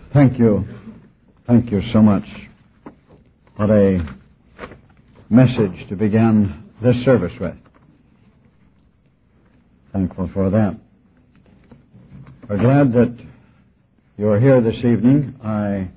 Thank you. Thank you so much. What a message to begin this service with. Thankful for that. We're glad that you're here this evening. I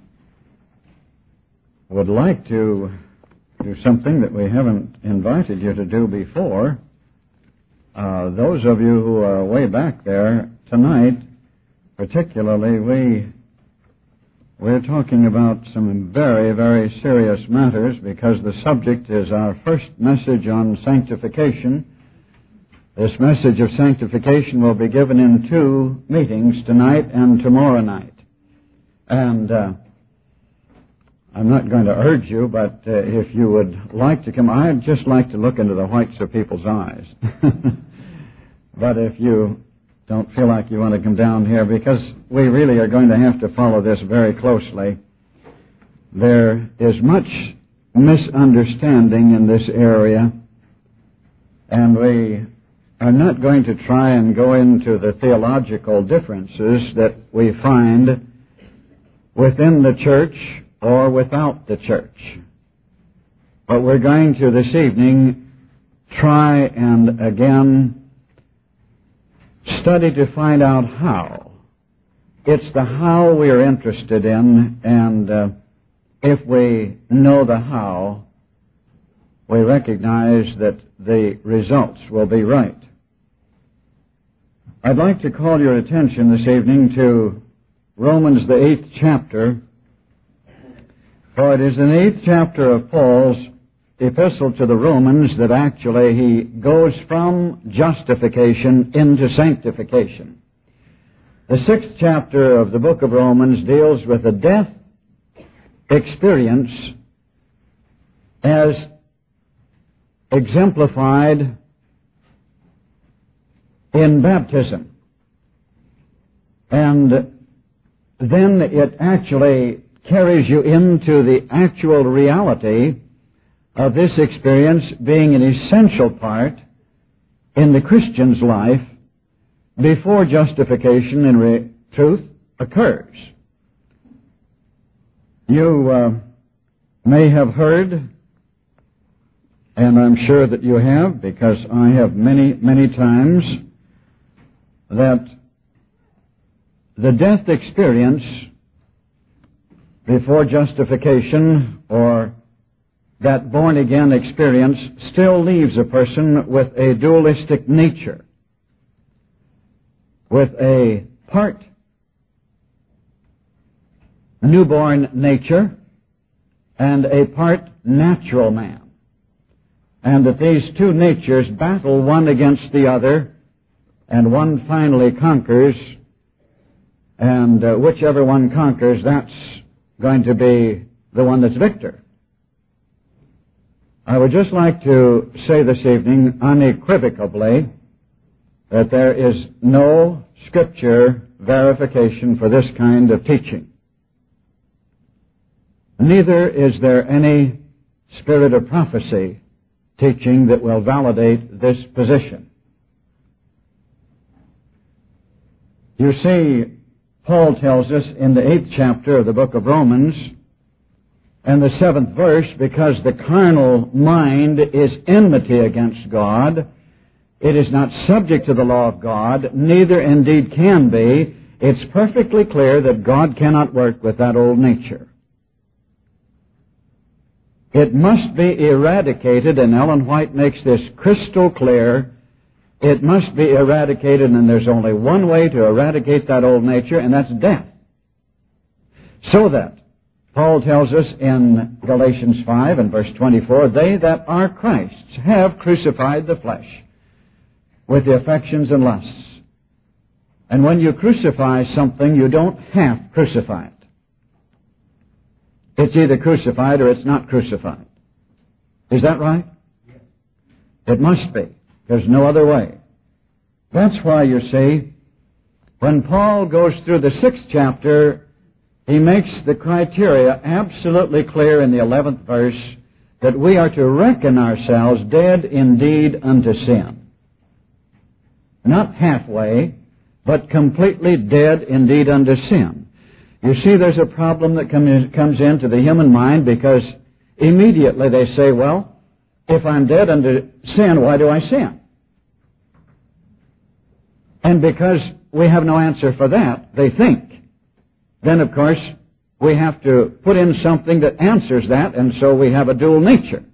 would like to do something that we haven't invited you to do before. Those of you who are way back there tonight, particularly, we're talking about some very, very serious matters because the subject is our first message on sanctification. This message of sanctification will be given in 2 meetings, tonight and tomorrow night. And I'm not going to urge you, but if you would like to come, I'd just like to look into the whites of people's eyes. But if you don't feel like you want to come down here, because we really are going to have to follow this very closely. There is much misunderstanding in this area, and we are not going to try and go into the theological differences that we find within the church or without the church. But we're going to this evening try and again study to find out how. It's the how we are interested in, and if we know the how, we recognize that the results will be right. I'd like to call your attention this evening to Romans, the 8th chapter, for it is in the 8th chapter of Paul's epistle to the Romans that actually he goes from justification into sanctification. The 6th chapter of the book of Romans deals with the death experience as exemplified in baptism. And then it actually carries you into the actual reality of this experience being an essential part in the Christian's life before justification in truth occurs. You may have heard, and I'm sure that you have, because I have many, many times, that the death experience before justification, or that born-again experience, still leaves a person with a dualistic nature, with a part newborn nature and a part natural man, and that these two natures battle one against the other, and one finally conquers, and whichever one conquers, that's going to be the one that's victor. I would just like to say this evening unequivocally that there is no Scripture verification for this kind of teaching. Neither is there any spirit of prophecy teaching that will validate this position. You see, Paul tells us in the 8th chapter of the book of Romans, and the 7th verse, because the carnal mind is enmity against God, it is not subject to the law of God, neither indeed can be. It's perfectly clear that God cannot work with that old nature. It must be eradicated, and Ellen White makes this crystal clear. It must be eradicated, and there's only one way to eradicate that old nature, and that's death. So that Paul tells us in Galatians 5 and verse 24, they that are Christ's have crucified the flesh with the affections and lusts. And when you crucify something, you don't half crucify it. It's either crucified or it's not crucified. Is that right? Yes. It must be. There's no other way. That's why, you see, when Paul goes through the 6th chapter, he makes the criteria absolutely clear in the 11th verse that we are to reckon ourselves dead indeed unto sin. Not halfway, but completely dead indeed unto sin. You see, there's a problem that comes into the human mind because immediately they say, well, if I'm dead under sin, why do I sin? And because we have no answer for that, they think, then of course we have to put in something that answers that, and so we have a dual nature.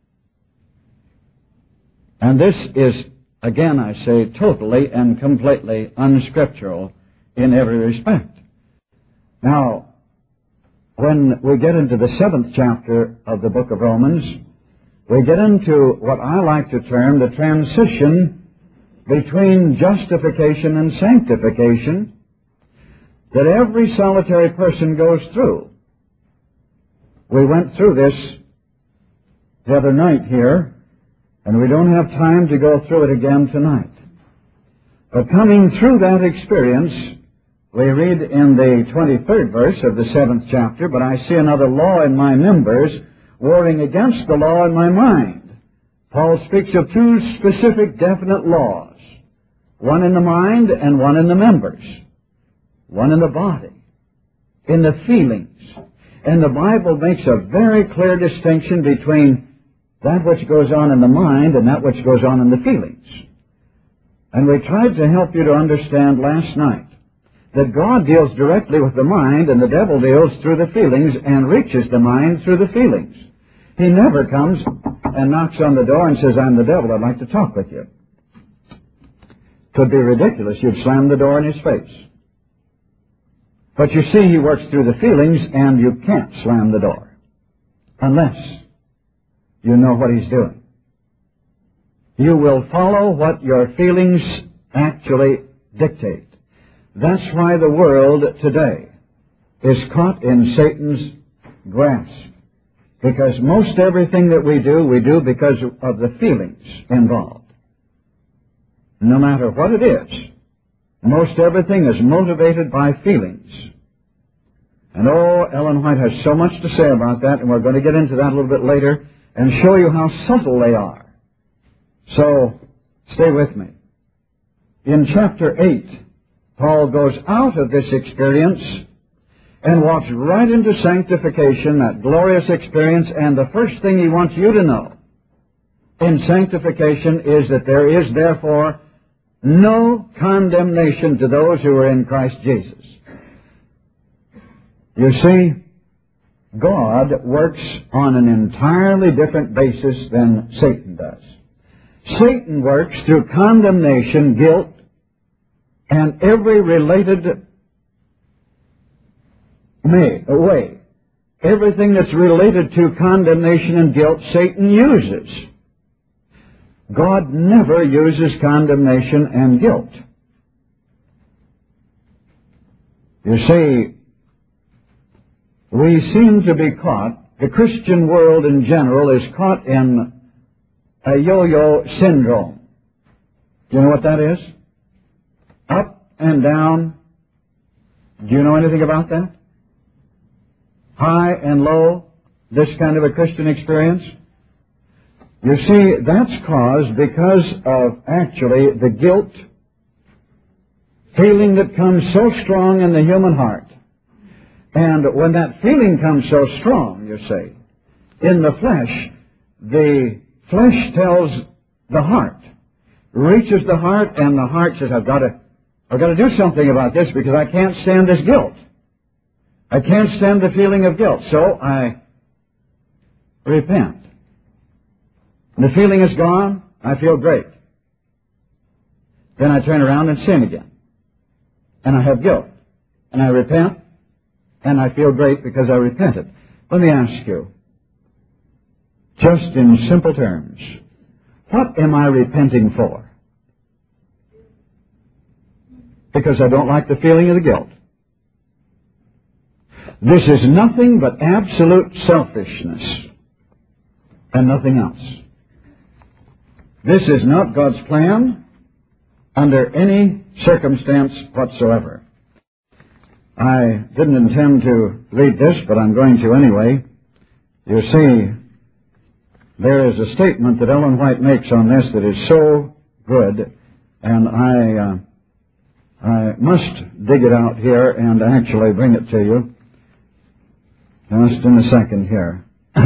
And this is, again I say, totally and completely unscriptural in every respect. Now, when we get into the 7th chapter of the book of Romans, we get into what I like to term the transition between justification and sanctification that every solitary person goes through. We went through this the other night here, and we don't have time to go through it again tonight. But coming through that experience, we read in the 23rd verse of the 7th chapter, "But I see another law in my members, warring against the law in my mind." Paul speaks of two specific, definite laws, one in the mind and one in the members, one in the body, in the feelings. And the Bible makes a very clear distinction between that which goes on in the mind and that which goes on in the feelings. And we tried to help you to understand last night that God deals directly with the mind and the devil deals through the feelings and reaches the mind through the feelings. He never comes and knocks on the door and says, "I'm the devil, I'd like to talk with you." Could be ridiculous. You'd slam the door in his face. But you see, he works through the feelings, and you can't slam the door unless you know what he's doing. You will follow what your feelings actually dictate. That's why the world today is caught in Satan's grasp. Because most everything that we do because of the feelings involved. No matter what it is, most everything is motivated by feelings. And Ellen White has so much to say about that, and we're going to get into that a little bit later and show you how subtle they are. So, stay with me. In chapter 8, Paul goes out of this experience and walks right into sanctification, that glorious experience, and the first thing he wants you to know in sanctification is that there is therefore no condemnation to those who are in Christ Jesus. You see, God works on an entirely different basis than Satan does. Satan works through condemnation, guilt, and every related way. Everything that's related to condemnation and guilt, Satan uses. God never uses condemnation and guilt. You see, we seem to be caught, the Christian world in general is caught in a yo-yo syndrome. Do you know what that is? Up and down. Do you know anything about that? High and low, this kind of a Christian experience? You see, that's caused because of actually the guilt feeling that comes so strong in the human heart. And when that feeling comes so strong, you see, in the flesh tells the heart, reaches the heart, and the heart says, I've got to do something about this because I can't stand this guilt. I can't stand the feeling of guilt, so I repent. The feeling is gone, I feel great. Then I turn around and sin again. And I have guilt. And I repent, and I feel great because I repented. Let me ask you, just in simple terms, what am I repenting for? Because I don't like the feeling of the guilt. This is nothing but absolute selfishness and nothing else. This is not God's plan under any circumstance whatsoever. I didn't intend to read this, but I'm going to anyway. You see, there is a statement that Ellen White makes on this that is so good, and I must dig it out here and actually bring it to you. Just in a second here.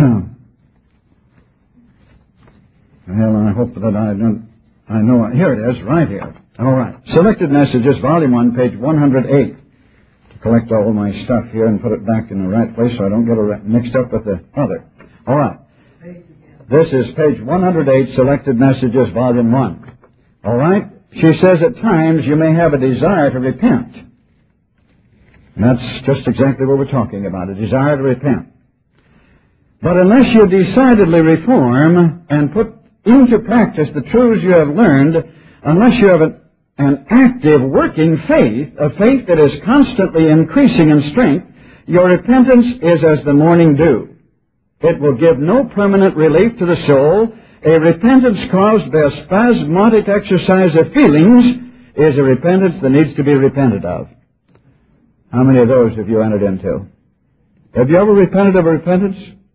Well, I hope that I know. Here it is, right here. All right. Selected Messages, Volume 1, page 108. To collect all my stuff here and put it back in the right place so I don't get mixed up with the other. All right. This is page 108, Selected Messages, Volume 1. All right. She says, at times you may have a desire to repent. And that's just exactly what we're talking about, a desire to repent. But unless you decidedly reform and put into practice the truths you have learned, unless you have an active working faith, a faith that is constantly increasing in strength, your repentance is as the morning dew. It will give no permanent relief to the soul. A repentance caused by a spasmodic exercise of feelings is a repentance that needs to be repented of. How many of those have you entered into? Have you ever repented of a repentance?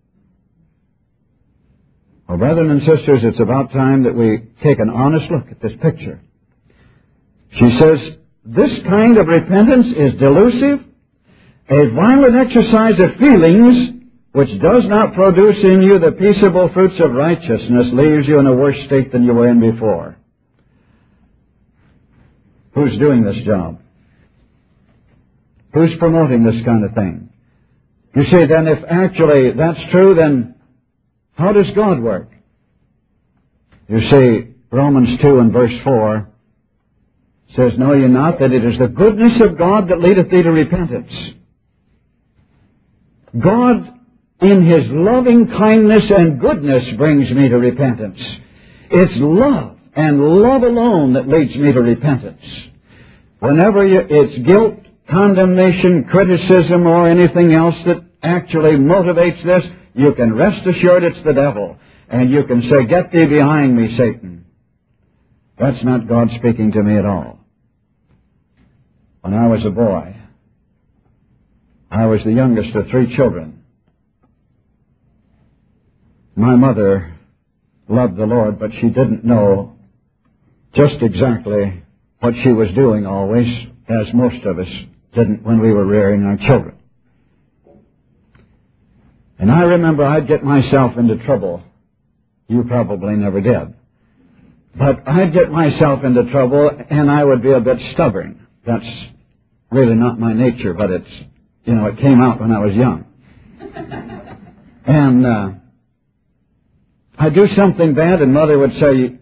Well, brethren and sisters, it's about time that we take an honest look at this picture. She says, this kind of repentance is delusive, a violent exercise of feelings which does not produce in you the peaceable fruits of righteousness, leaves you in a worse state than you were in before. Who's doing this job? Who's promoting this kind of thing? You see, then if actually that's true, then how does God work? You see, Romans 2 and verse 4 says, know ye not that it is the goodness of God that leadeth thee to repentance? God, in His loving kindness and goodness, brings me to repentance. It's love and love alone that leads me to repentance. Whenever it's guilt, condemnation, criticism, or anything else that actually motivates this, you can rest assured it's the devil. And you can say, get thee behind me, Satan. That's not God speaking to me at all. When I was a boy, I was the youngest of 3 children. My mother loved the Lord, but she didn't know just exactly what she was doing always, as most of us didn't when we were rearing our children. And I remember I'd get myself into trouble. You probably never did. But I'd get myself into trouble, and I would be a bit stubborn. That's really not my nature, but it came out when I was young. And I'd do something bad, and Mother would say,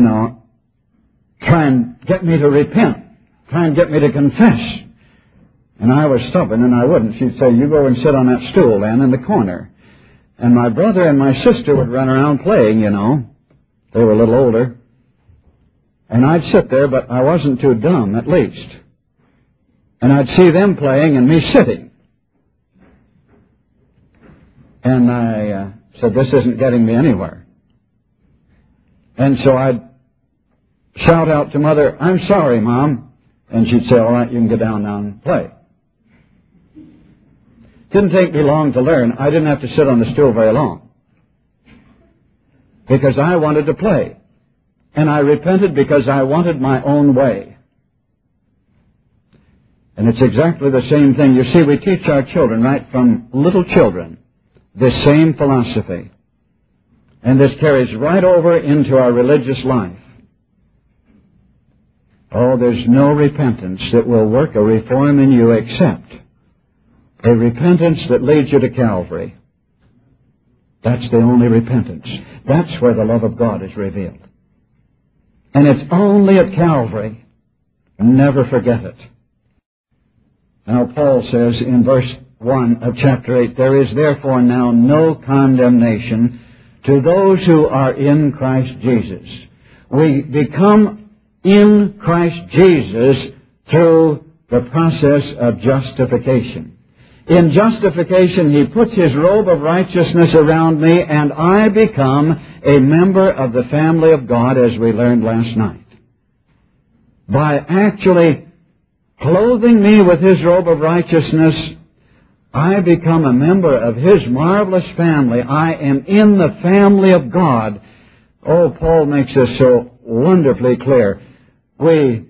try and get me to repent. Try and get me to confess. And I was stubborn, and I wouldn't. She'd say, you go and sit on that stool, then, in the corner. And my brother and my sister would run around playing, They were a little older. And I'd sit there, but I wasn't too dumb, at least. And I'd see them playing and me sitting. And I said, this isn't getting me anywhere. And so I'd shout out to Mother, I'm sorry, Mom. And she'd say, all right, you can get down now and play. Didn't take me long to learn. I didn't have to sit on the stool very long. Because I wanted to play. And I repented because I wanted my own way. And it's exactly the same thing. You see, we teach our children, right from little children, this same philosophy. And this carries right over into our religious life. Oh, there's no repentance that will work a reform in you except a repentance that leads you to Calvary. That's the only repentance. That's where the love of God is revealed. And it's only at Calvary. Never forget it. Now, Paul says in verse 1 of chapter 8, there is therefore now no condemnation to those who are in Christ Jesus. We become in Christ Jesus through the process of justification. In justification, He puts His robe of righteousness around me, and I become a member of the family of God, as we learned last night. By actually clothing me with His robe of righteousness, I become a member of His marvelous family. I am in the family of God. Oh, Paul makes this so wonderfully clear. We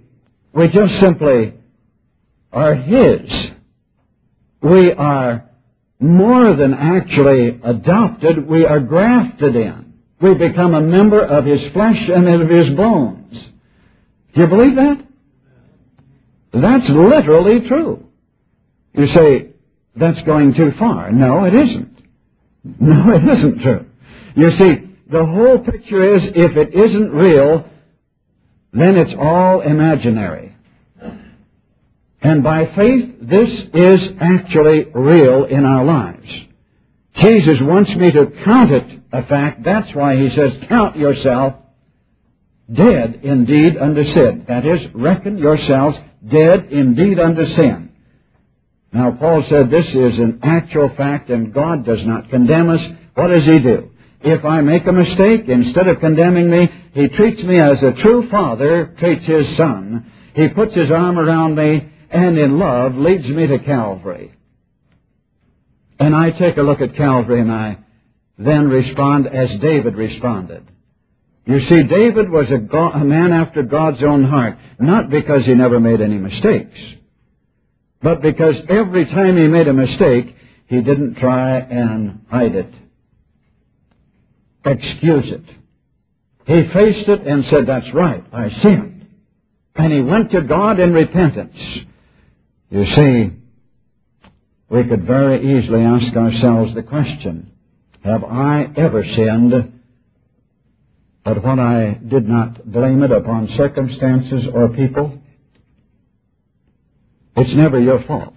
We just simply are His. We are more than actually adopted. We are grafted in. We become a member of His flesh and of His bones. Do you believe that? That's literally true. You say, that's going too far. No, it isn't. No, it isn't true. You see, the whole picture is, if it isn't real, then it's all imaginary. And by faith, this is actually real in our lives. Jesus wants me to count it a fact. That's why He says, count yourself dead indeed unto sin. That is, reckon yourselves dead indeed unto sin. Now, Paul said this is an actual fact, and God does not condemn us. What does He do? If I make a mistake, instead of condemning me, He treats me as a true father treats his son. He puts His arm around me, and in love leads me to Calvary. And I take a look at Calvary, and I then respond as David responded. You see, David was a man after God's own heart, not because he never made any mistakes, but because every time he made a mistake, he didn't try and hide it, excuse it. He faced it and said, that's right, I sinned. And he went to God in repentance. You see, we could very easily ask ourselves the question, have I ever sinned? But when I did not blame it upon circumstances or people, it's never your fault.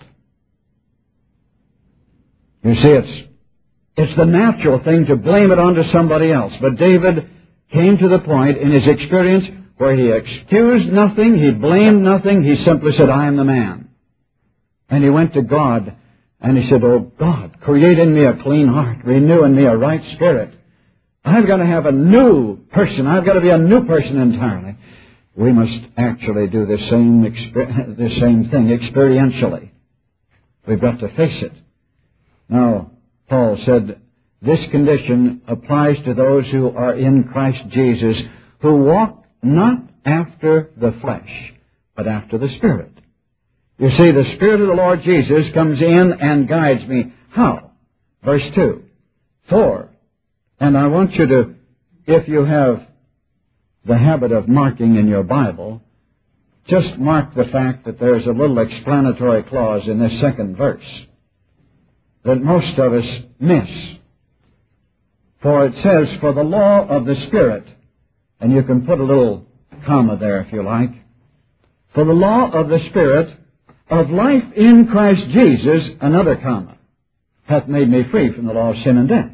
You see, it's the natural thing to blame it onto somebody else. But David came to the point in his experience where he excused nothing, he blamed nothing, he simply said, I am the man. And he went to God and he said, oh God, create in me a clean heart, renew in me a right spirit. I've got to have a new person. I've got to be a new person entirely. We must actually do the same thing experientially. We've got to face it. Now, Paul said, this condition applies to those who are in Christ Jesus, who walk not after the flesh, but after the Spirit. You see, the Spirit of the Lord Jesus comes in and guides me. How? Verse 2. For, and I want you to, if you have the habit of marking in your Bible, just mark the fact that there's a little explanatory clause in this second verse that most of us miss. For it says, for the law of the Spirit, and you can put a little comma there if you like, for the law of the Spirit of life in Christ Jesus, another comma, hath made me free from the law of sin and death.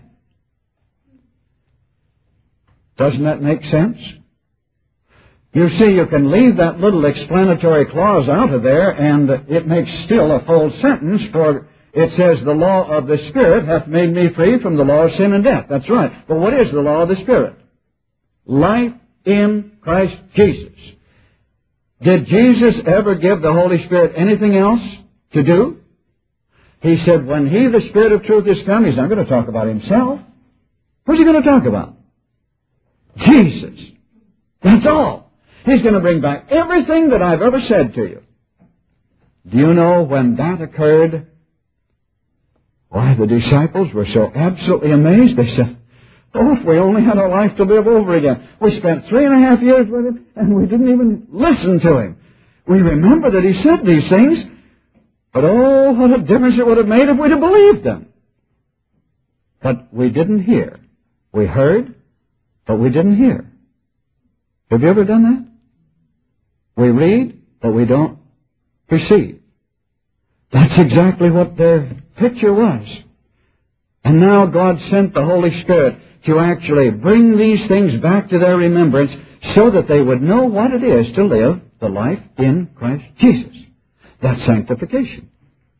Doesn't that make sense? You see, you can leave that little explanatory clause out of there, and it makes still a full sentence, for it says, the law of the Spirit hath made me free from the law of sin and death. That's right. But what is the law of the Spirit? Life in Christ Jesus. Did Jesus ever give the Holy Spirit anything else to do? He said, when He, the Spirit of truth, is come, He's not going to talk about Himself. What's He going to talk about? Jesus. That's all. He's going to bring back everything that I've ever said to you. Do you know when that occurred? Why, the disciples were so absolutely amazed. They said, oh, if we only had our life to live over again. We spent 3.5 years with Him, and we didn't even listen to Him. We remember that He said these things, but oh, what a difference it would have made if we'd have believed them. But we didn't hear. We heard, but we didn't hear. Have you ever done that? We read, but we don't perceive. That's exactly what their picture was. And now God sent the Holy Spirit to actually bring these things back to their remembrance so that they would know what it is to live the life in Christ Jesus. That's sanctification.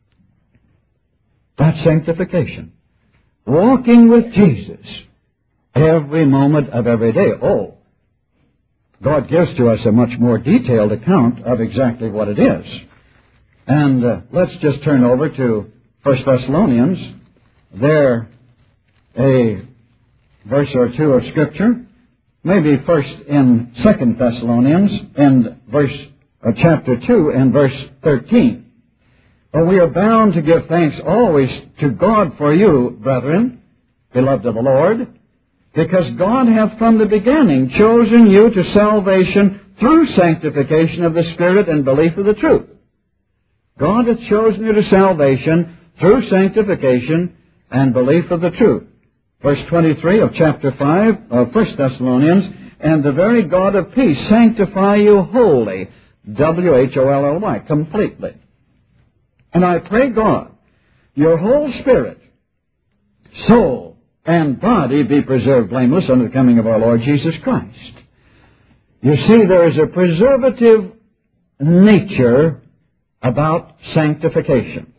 That's sanctification. Walking with Jesus every moment of every day. Oh, God gives to us a much more detailed account of exactly what it is. And let's just turn over to 1 Thessalonians. There, a verse or two of Scripture. Maybe first in 2 Thessalonians, in verse chapter 2 and verse 13. For we are bound to give thanks always to God for you, brethren, beloved of the Lord, because God hath from the beginning chosen you to salvation through sanctification of the Spirit and belief of the truth. God hath chosen you to salvation through sanctification and belief of the truth. Verse 23 of chapter 5 of 1 Thessalonians, and the very God of peace sanctify you wholly, W-H-O-L-L-Y, completely. And I pray God, your whole spirit, soul, and body be preserved blameless unto the coming of our Lord Jesus Christ. You see, there is a preservative nature about sanctification.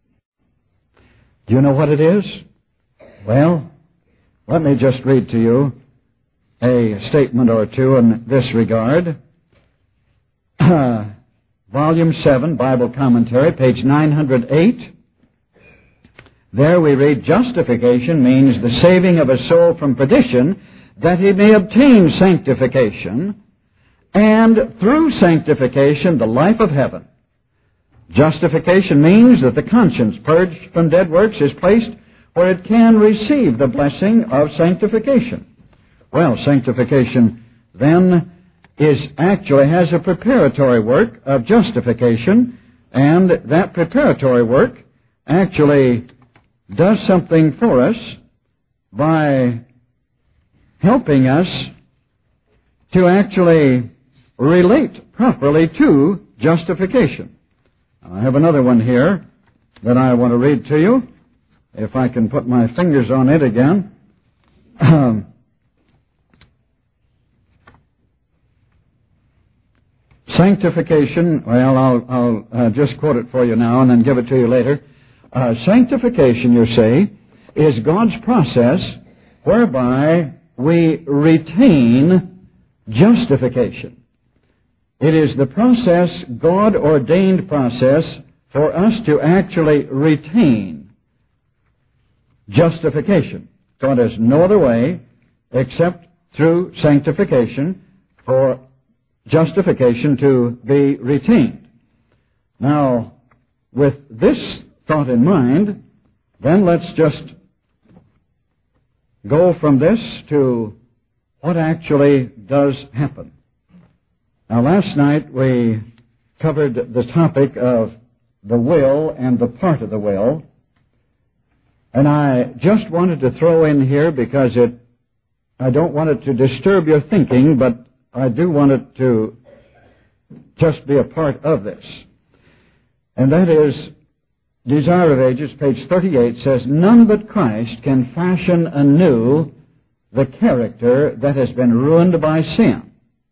Do you know what it is? Well, let me just read to you a statement or two in this regard. Volume 7, Bible Commentary, page 908. There we read, justification means the saving of a soul from perdition, that he may obtain sanctification, and through sanctification the life of heaven. Justification means that the conscience, purged from dead works, is placed where it can receive the blessing of sanctification. Well, sanctification then has a preparatory work of justification, and that preparatory work actually does something for us by helping us to actually relate properly to justification. I have another one here that I want to read to you, if I can put my fingers on it again. Sanctification, well, I'll just quote it for you now and then give it to you later. Sanctification, you see, is God's process whereby we retain justification. It is the process, God-ordained process, for us to actually retain justification. God has no other way except through sanctification for justification to be retained. Now, with this thought in mind, then let's just go from this to what actually does happen. Now, last night we covered the topic of the will and the part of the will, and I just wanted to throw in here because I don't want it to disturb your thinking, but I do want it to just be a part of this. And that is, Desire of Ages, page 38, says, none but Christ can fashion anew the character that has been ruined by sin.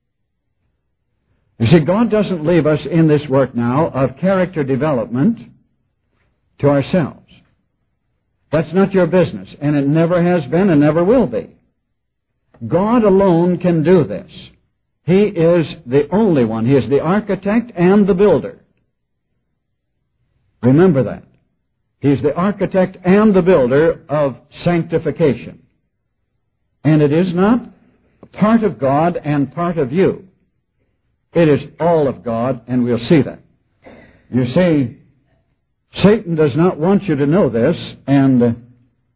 You see, God doesn't leave us in this work now of character development to ourselves. That's not your business, and it never has been and never will be. God alone can do this. He is the only one. He is the architect and the builder. Remember that. He's the architect and the builder of sanctification. And it is not part of God and part of you. It is all of God, and we'll see that. You see, Satan does not want you to know this, and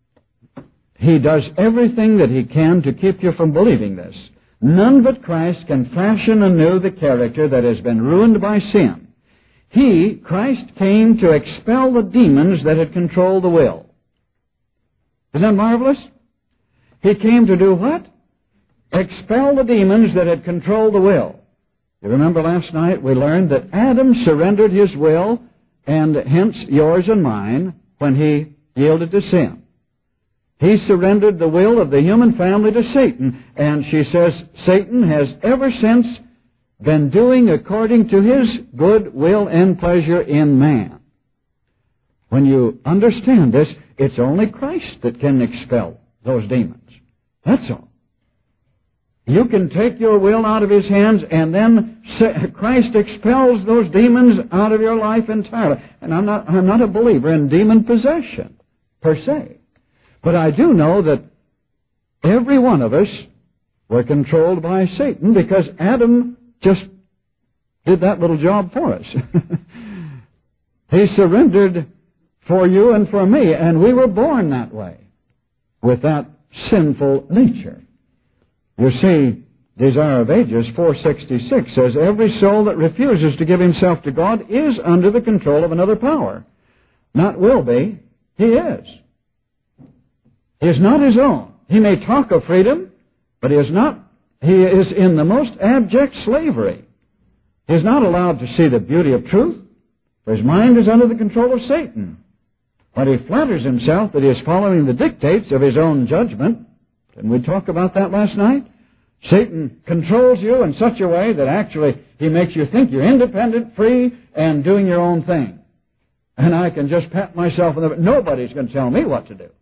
he does everything that he can to keep you from believing this. None but Christ can fashion anew the character that has been ruined by sin. He, Christ, came to expel the demons that had controlled the will. Isn't that marvelous? He came to do what? Expel the demons that had controlled the will. You remember last night we learned that Adam surrendered his will, and hence yours and mine, when he yielded to sin. He surrendered the will of the human family to Satan, and she says Satan has ever since been doing according to his good will and pleasure in man. When you understand this, it's only Christ that can expel those demons. That's all. You can take your will out of his hands, and then Christ expels those demons out of your life entirely. And I'm not a believer in demon possession, per se. But I do know that every one of us were controlled by Satan because Adam just did that little job for us. He surrendered for you and for me, and we were born that way, with that sinful nature. You see, Desire of Ages 466 says, every soul that refuses to give himself to God is under the control of another power. Not will be, he is. He is not his own. He may talk of freedom, but he is not. He is in the most abject slavery. He is not allowed to see the beauty of truth, for his mind is under the control of Satan. But he flatters himself that he is following the dictates of his own judgment. Didn't we talk about that last night? Satan controls you in such a way that actually he makes you think you're independent, free, and doing your own thing. And I can just pat myself on the back. Nobody's going to tell me what to do.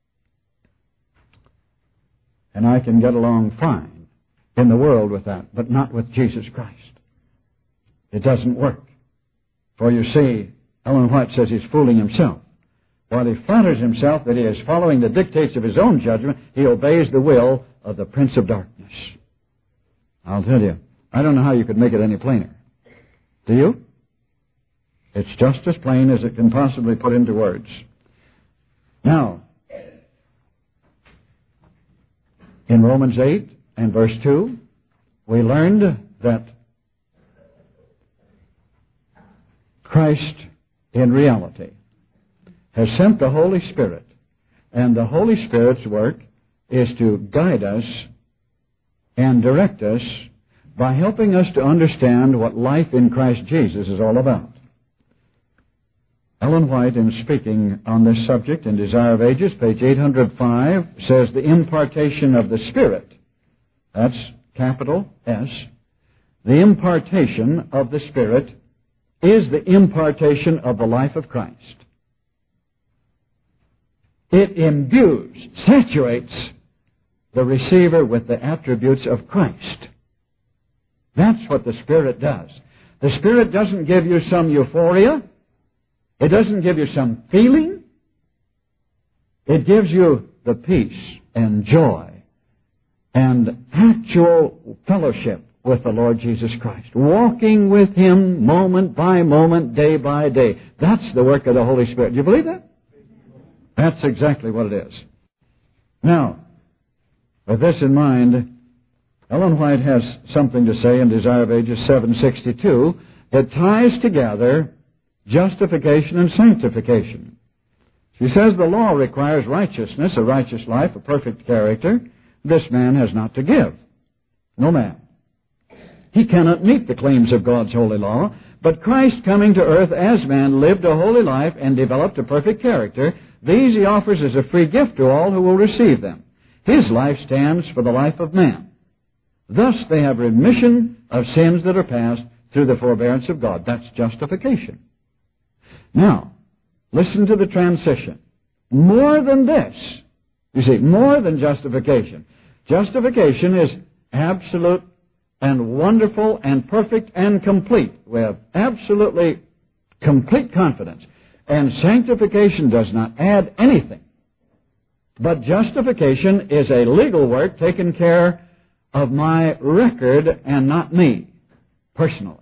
And I can get along fine in the world with that, but not with Jesus Christ. It doesn't work. For you see, Ellen White says he's fooling himself. While he flatters himself that he is following the dictates of his own judgment, he obeys the will of the Prince of Darkness. I'll tell you, I don't know how you could make it any plainer. Do you? It's just as plain as it can possibly put into words. Now, in Romans 8 and verse 2, we learned that Christ, in reality, has sent the Holy Spirit, and the Holy Spirit's work is to guide us and direct us by helping us to understand what life in Christ Jesus is all about. Ellen White, in speaking on this subject in Desire of Ages, page 805, says the impartation of the Spirit, that's capital S, the impartation of the Spirit is the impartation of the life of Christ. It imbues, saturates the receiver with the attributes of Christ. That's what the Spirit does. The Spirit doesn't give you some euphoria. It doesn't give you some feeling. It gives you the peace and joy and actual fellowship with the Lord Jesus Christ, walking with Him moment by moment, day by day. That's the work of the Holy Spirit. Do you believe that? That's exactly what it is. Now, with this in mind, Ellen White has something to say in Desire of Ages 762 that ties together justification and sanctification. She says the law requires righteousness, a righteous life, a perfect character. This man has not to give. No man. He cannot meet the claims of God's holy law, but Christ, coming to earth as man, lived a holy life and developed a perfect character. These He offers as a free gift to all who will receive them. His life stands for the life of man. Thus they have remission of sins that are past through the forbearance of God. That's justification. Now, listen to the transition. More than this, you see, more than justification. Justification is absolute and wonderful and perfect and complete. We have absolutely complete confidence. And sanctification does not add anything. But justification is a legal work taking care of my record and not me, personally.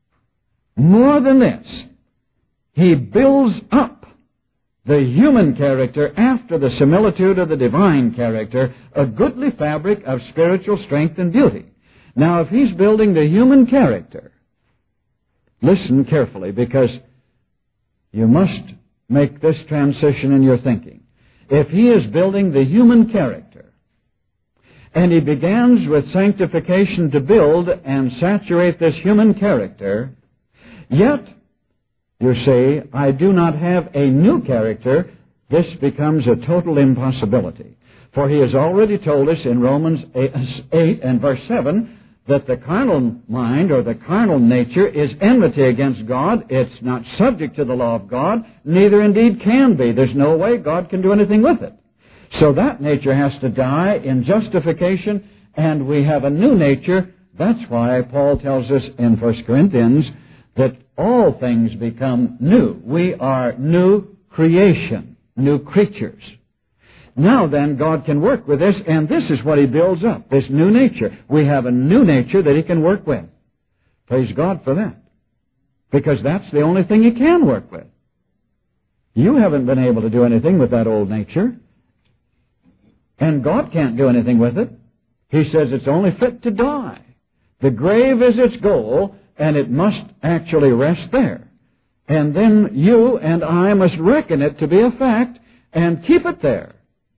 More than this, He builds up the human character after the similitude of the divine character, a goodly fabric of spiritual strength and beauty. Now, if He's building the human character, listen carefully, because you must make this transition in your thinking. If He is building the human character, and He begins with sanctification to build and saturate this human character, yet, you say, I do not have a new character, this becomes a total impossibility. For He has already told us in Romans 8 and verse 7 that the carnal mind or the carnal nature is enmity against God. It's not subject to the law of God, neither indeed can be. There's no way God can do anything with it. So that nature has to die in justification, and we have a new nature. That's why Paul tells us in 1 Corinthians that all things become new. We are new creation, new creatures. Now then, God can work with this, and this is what He builds up, this new nature. We have a new nature that He can work with. Praise God for that. Because that's the only thing He can work with. You haven't been able to do anything with that old nature. And God can't do anything with it. He says it's only fit to die. The grave is its goal, and it must actually rest there. And then you and I must reckon it to be a fact and keep it there.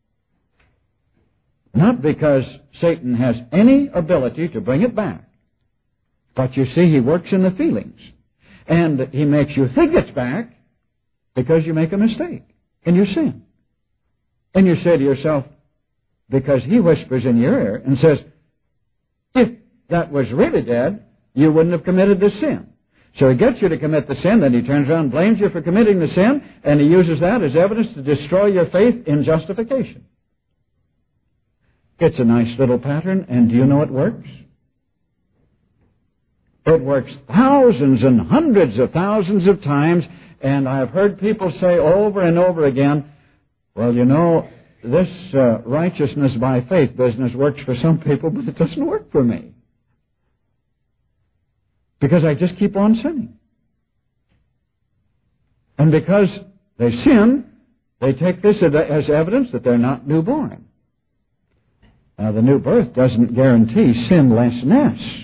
Not because Satan has any ability to bring it back. But you see, he works in the feelings. And he makes you think it's back because you make a mistake and you sin. And you say to yourself, because he whispers in your ear and says, if that was really dead, you wouldn't have committed this sin. So he gets you to commit the sin, then he turns around and blames you for committing the sin, and he uses that as evidence to destroy your faith in justification. It's a nice little pattern, and do you know it works? It works thousands and hundreds of thousands of times, and I've heard people say over and over again, well, you know, this righteousness by faith business works for some people, but it doesn't work for me. Because I just keep on sinning. And because they sin, they take this as evidence that they're not newborn. Now, the new birth doesn't guarantee sinlessness.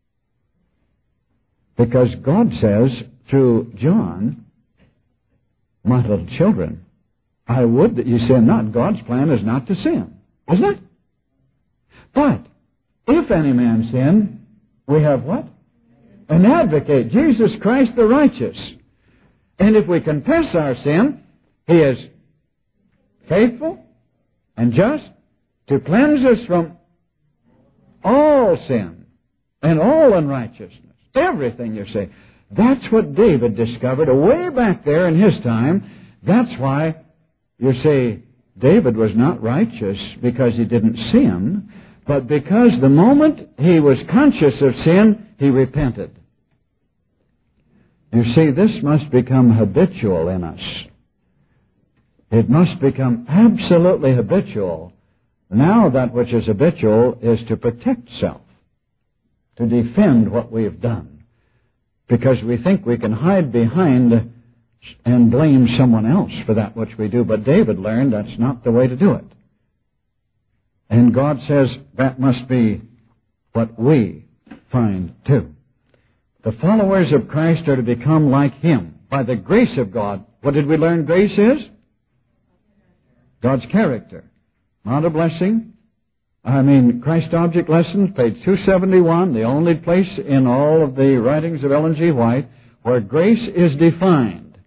Because God says through John, my little children, I would that you sin not. God's plan is not to sin, isn't it? But if any man sin, we have what? An advocate, Jesus Christ the righteous. And if we confess our sin, He is faithful and just to cleanse us from all sin and all unrighteousness. Everything, you say. That's what David discovered way back there in his time. That's why, you say, David was not righteous because he didn't sin, but because the moment he was conscious of sin, he repented. You see, this must become habitual in us. It must become absolutely habitual. Now that which is habitual is to protect self, to defend what we have done, because we think we can hide behind and blame someone else for that which we do. But David learned that's not the way to do it. And God says that must be what we find too. The followers of Christ are to become like Him by the grace of God. What did we learn grace is? God's character. Not a blessing. Christ Object Lessons, page 271, the only place in all of the writings of Ellen G. White where grace is defined.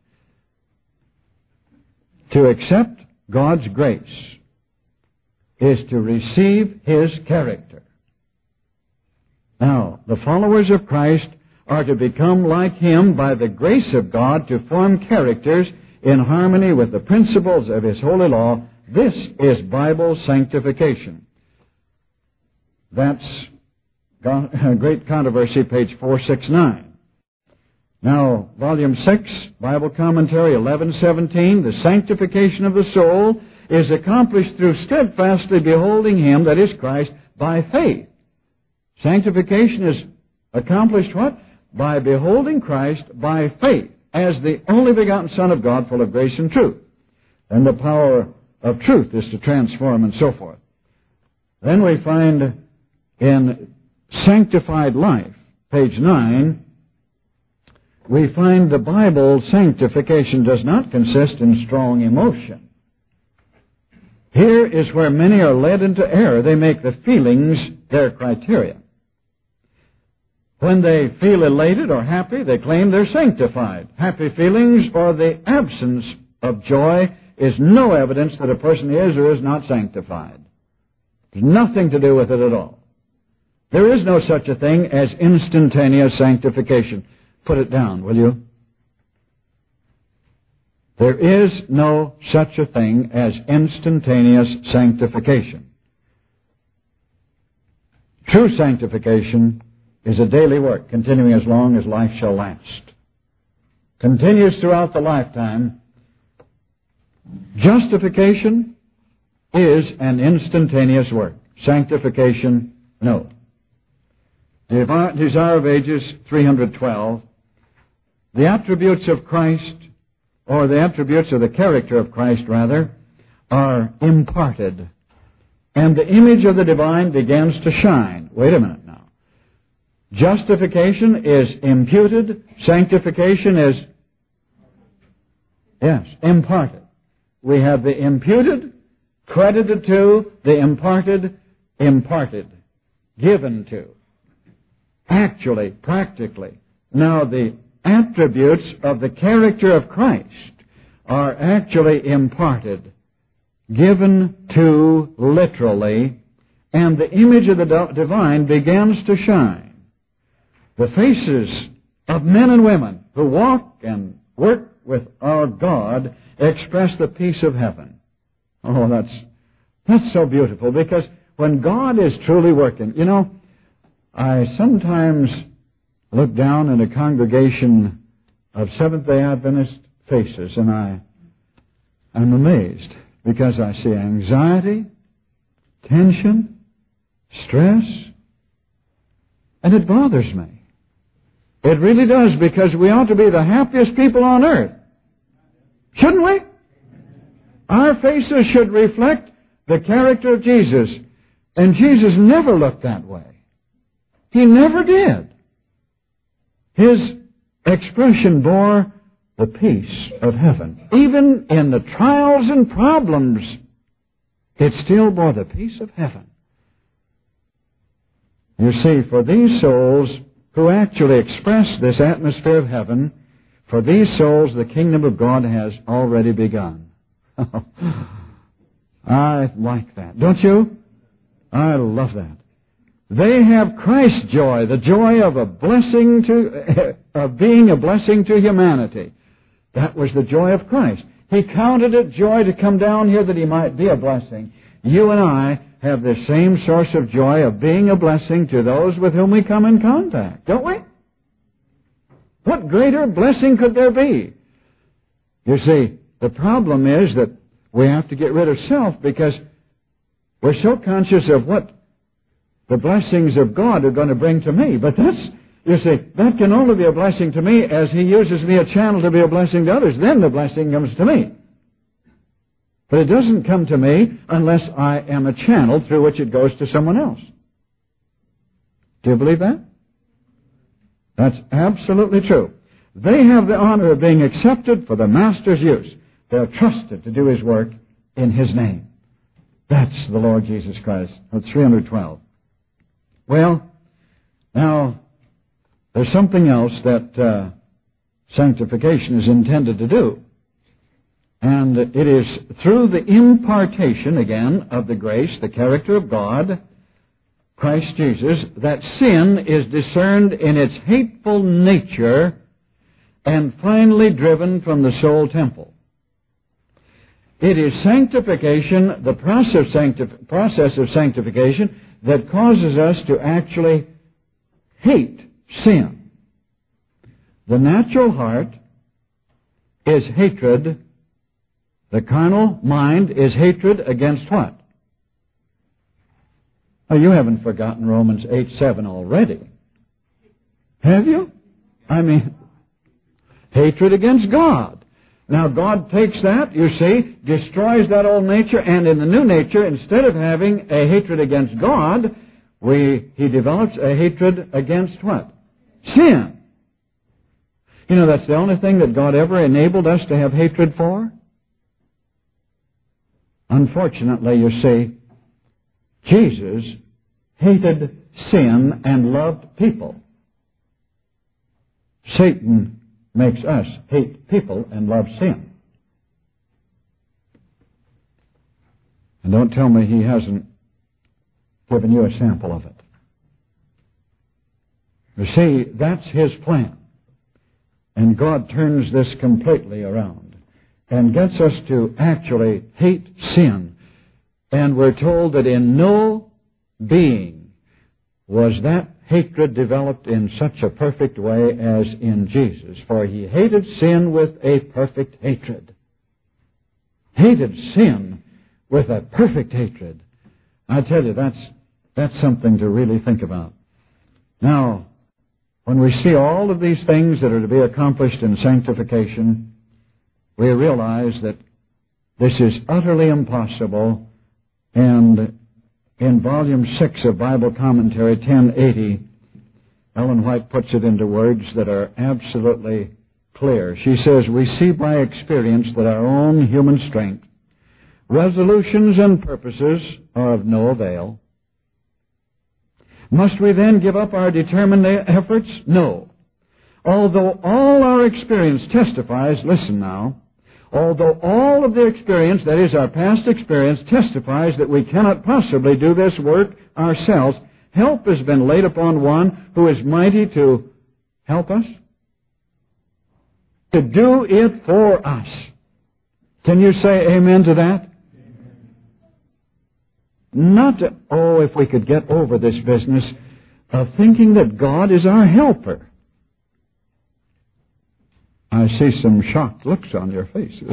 To accept God's grace is to receive His character. Now, the followers of Christ are to become like Him by the grace of God to form characters in harmony with the principles of His holy law. This is Bible sanctification. That's Great Controversy, page 469. Now, volume 6, Bible Commentary 1117, the sanctification of the soul is accomplished through steadfastly beholding Him, that is Christ, by faith. Sanctification is accomplished what? By beholding Christ by faith as the only begotten Son of God, full of grace and truth. And the power of truth is to transform and so forth. Then we find in Sanctified Life, page 9, we find the Bible sanctification does not consist in strong emotion. Here is where many are led into error. They make the feelings their criteria. When they feel elated or happy, they claim they're sanctified. Happy feelings or the absence of joy is no evidence that a person is or is not sanctified. There's nothing to do with it at all. There is no such a thing as instantaneous sanctification. Put it down, will you? There is no such a thing as instantaneous sanctification. True sanctification is a daily work, continuing as long as life shall last. Continues throughout the lifetime. Justification is an instantaneous work. Sanctification, no. Desire of Ages 312. The attributes of Christ, or the attributes of the character of Christ, rather, are imparted. And the image of the divine begins to shine. Wait a minute now. Justification is imputed. Sanctification is, imparted. We have the imputed, credited to, the imparted, given to. Actually, practically. Now, the attributes of the character of Christ are actually imparted, given to literally, and the image of the divine begins to shine. The faces of men and women who walk and work with our God express the peace of heaven. Oh, that's so beautiful, because when God is truly working, you know, I sometimes look down in a congregation of Seventh-day Adventist faces, and I'm amazed, because I see anxiety, tension, stress, and it bothers me. It really does, because we ought to be the happiest people on earth. Shouldn't we? Our faces should reflect the character of Jesus, and Jesus never looked that way. He never did. His expression bore the peace of heaven. Even in the trials and problems, it still bore the peace of heaven. You see, for these souls who actually express this atmosphere of heaven, for these souls the kingdom of God has already begun. I like that. Don't you? I love that. They have Christ's joy, the joy of of being a blessing to humanity. That was the joy of Christ. He counted it joy to come down here that He might be a blessing. You and I have the same source of joy of being a blessing to those with whom we come in contact, don't we? What greater blessing could there be? You see, the problem is that we have to get rid of self, because we're so conscious of what the blessings of God are going to bring to me. But that can only be a blessing to me as He uses me a channel to be a blessing to others. Then the blessing comes to me. But it doesn't come to me unless I am a channel through which it goes to someone else. Do you believe that? That's absolutely true. They have the honor of being accepted for the Master's use. They're trusted to do His work in His name. That's the Lord Jesus Christ. That's 312. Well, now, there's something else that sanctification is intended to do. And it is through the impartation, again, of the grace, the character of God, Christ Jesus, that sin is discerned in its hateful nature and finally driven from the soul temple. It is sanctification, the process of sanctification, that causes us to actually hate sin. The natural heart is hatred. The carnal mind is hatred against what? Oh, you haven't forgotten Romans 8:7 already. Have you? I mean, hatred against God. Now, God takes that, you see, destroys that old nature, and in the new nature, instead of having a hatred against God, He develops a hatred against what? Sin. You know, that's the only thing that God ever enabled us to have hatred for. Unfortunately, you see, Jesus hated sin and loved people. Satan makes us hate people and love sin. And don't tell me he hasn't given you a sample of it. You see, that's his plan. And God turns this completely around and gets us to actually hate sin. And we're told that in no being was that hatred developed in such a perfect way as in Jesus. For He hated sin with a perfect hatred. Hated sin with a perfect hatred. I tell you, that's something to really think about. Now, when we see all of these things that are to be accomplished in sanctification, we realize that this is utterly impossible, and in Volume 6 of Bible Commentary 1080, Ellen White puts it into words that are absolutely clear. She says, "We see by experience that our own human strength, resolutions and purposes are of no avail. Must we then give up our determined efforts? No. Although all our experience testifies," listen now, "although all of the experience, that is our past experience, testifies that we cannot possibly do this work ourselves, help has been laid upon one who is mighty to help us, to do it for us." Can you say amen to that? Not to, if we could get over this business of thinking that God is our helper. I see some shocked looks on your faces.